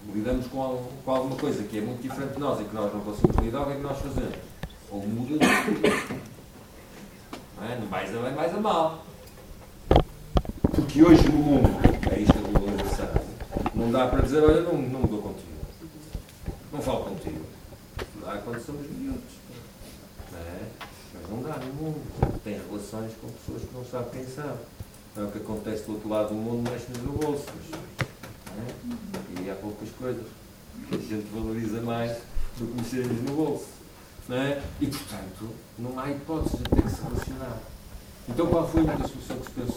lidamos com alguma coisa que é muito diferente de nós e que nós não conseguimos lidar, o que é que nós fazemos? Ou muda não é? Não mais a bem, mais a mal. Porque hoje no mundo, é isto a globalização, não dá para dizer, olha, não mudou contigo. Não falo contigo. Dá quando somos miúdos. Não é? Mas não dá no mundo. Tem relações com pessoas que não sabem quem são. Não é o que acontece do outro lado do mundo, mexe-nos no bolso. Não é? E há poucas coisas que a gente valoriza mais do que mexermos no bolso. Não é? E, portanto, não há hipótese de ter que se relacionar. Então, qual foi uma das soluções que se pensou?